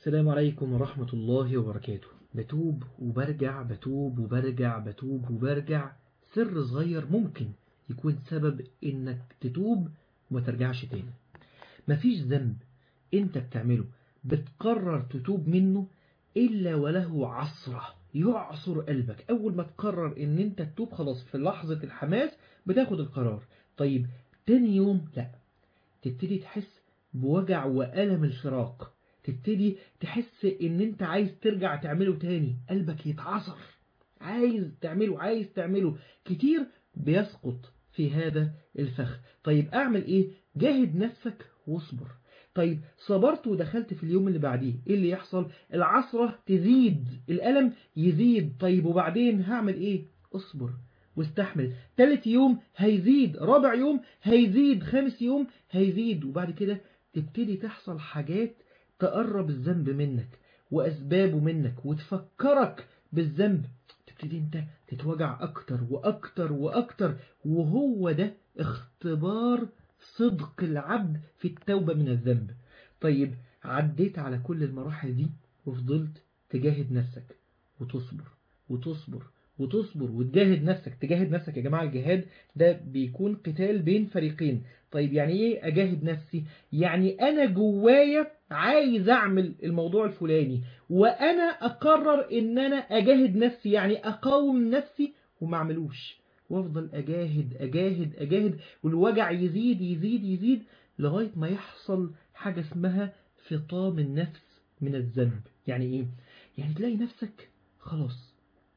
السلام عليكم ورحمة الله وبركاته. بتوب وبرجع بتوب وبرجع بتوب وبرجع. سر صغير ممكن يكون سبب انك تتوب وما ترجعش تاني. مفيش ذنب انت بتعمله بتقرر تتوب منه إلا وله عصرة يعصر قلبك. أول ما تقرر ان انت تتوب خلاص في لحظة الحماس بتاخد القرار. طيب تاني يوم لا، تبتدي تحس بوجع وألم الفراق، تبتدي تحس ان انت عايز ترجع تعمله تاني، قلبك يتعصر، عايز تعمله كتير، بيسقط في هذا الفخ. طيب اعمل ايه؟ جاهد نفسك واصبر. طيب صبرت ودخلت في اليوم اللي بعديه، ايه اللي يحصل؟ العصرة تزيد، الألم يزيد. طيب وبعدين هعمل ايه؟ اصبر واستحمل. تالت يوم هيزيد، رابع يوم هيزيد، خامس يوم هيزيد. وبعد كده تبتدي تحصل حاجات تقرب الذنب منك وأسبابه منك وتفكرك بالذنب، تبتدي انت تتوجع أكتر وأكتر وأكتر. وهو ده اختبار صدق العبد في التوبة من الذنب. طيب عديت على كل المراحل دي وفضلت تجاهد نفسك وتصبر وتصبر وتصبر وتجاهد نفسك. تجاهد نفسك يا جماعة، الجهاد ده بيكون قتال بين فريقين. طيب يعني ايه اجاهد نفسي؟ يعني انا جوايا عايز اعمل الموضوع الفلاني وانا اقرر ان انا اجاهد نفسي، يعني اقاوم نفسي وما اعملوش، وافضل اجاهد اجاهد اجاهد، والوجع يزيد يزيد يزيد لغاية ما يحصل حاجة اسمها فطام النفس من الذنب. يعني ايه؟ يعني تلاقي نفسك خلاص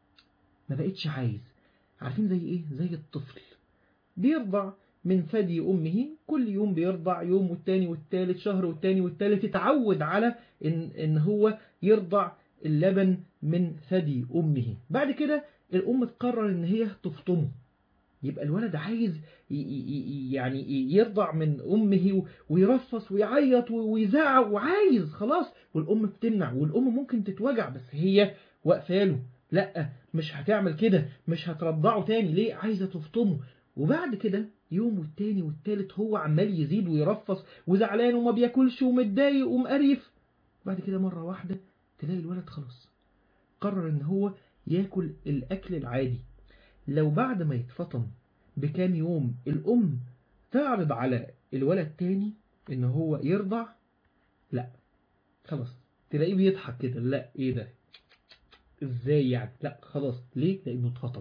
ما بقتش عايز. عارفين زي ايه؟ زي الطفل بيرضع من ثدي أمه، كل يوم بيرضع، يوم والتاني والتالت، شهر والتاني والتالت، يتعود على إن هو يرضع اللبن من ثدي أمه. بعد كده الأم تقرر إن هي تفطمه، يبقى الولد عايز يعني يرضع من أمه ويرفص ويعيط ويزعق وعايز خلاص، والأم بتمنع، والأم ممكن تتوجع بس هي واقفاله، لا مش هتعمل كده، مش هترضعه تاني. ليه؟ عايزة تفطمه. وبعد كده يوم والتاني والتالت هو عمال يزيد ويرفص وزعلان وما بياكلش ومتضايق ومقريف. بعد كده مرة واحدة تلاقي الولد خلاص قرر ان هو ياكل الأكل العادي. لو بعد ما يتفطم بكام يوم الأم تعرض على الولد تاني إن هو يرضع، لا خلاص تلاقيه بيضحك كده، لا إيه ده؟ إزاي يعني؟ لا خلاص. ليه؟ لأنه اتفطم.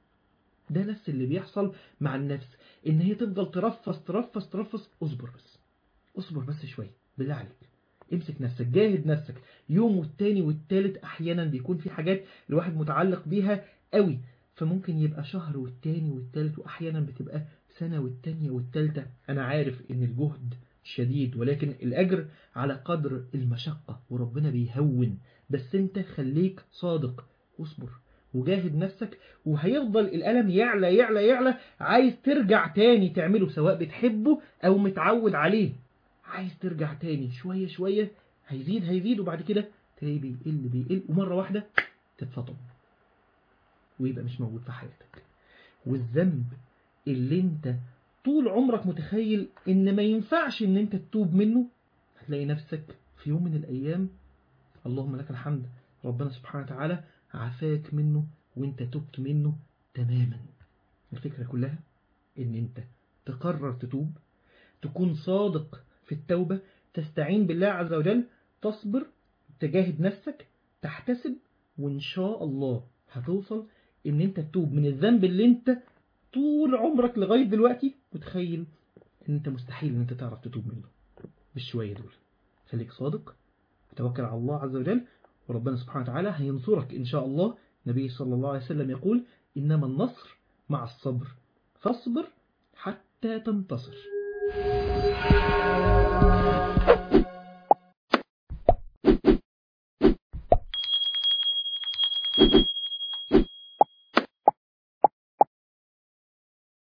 ده نفس اللي بيحصل مع النفس، إن هي تفضل ترفص ترفص ترفص. اصبر بس، اصبر بس شوية بالله عليك، امسك نفسك، جاهد نفسك. يوم والتاني والتالت، أحيانا بيكون في حاجات الواحد متعلق بيها قوي، فممكن يبقى شهر والتاني والتالت، وأحيانا بتبقى سنة والتانية والتالتة. أنا عارف إن الجهد شديد، ولكن الأجر على قدر المشقة، وربنا بيهون. بس أنت خليك صادق واصبر وجاهد نفسك، وهيفضل الألم يعلى يعلى يعلى، عايز ترجع تاني تعمله سواء بتحبه أو متعود عليه. عايز ترجع تاني شوية شوية، هيزيد هيزيد، وبعد كده تلاقيه بيقل بيقل، ومرة واحدة تتفطم ويبقى مش موجود في حياتك. والذنب اللي انت طول عمرك متخيل ان ما ينفعش ان انت تتوب منه، هتلاقي نفسك في يوم من الايام اللهم لك الحمد ربنا سبحانه وتعالى عافاك منه وانت تبت منه تماما. الفكرة كلها ان انت تقرر تتوب، تكون صادق في التوبة، تستعين بالله عز وجل، تصبر، تجاهد نفسك، تحتسب، وإن شاء الله هتوصل إن أنت تتوب من الذنب اللي أنت طول عمرك لغاية دلوقتي متخيل إن أنت مستحيل إن أنت تعرف تتوب منه. بالشوية دول خليك صادق، توكل على الله عز وجل، وربنا سبحانه وتعالى هينصرك إن شاء الله. النبي صلى الله عليه وسلم يقول: إنما النصر مع الصبر، فاصبر حتى تنتصر.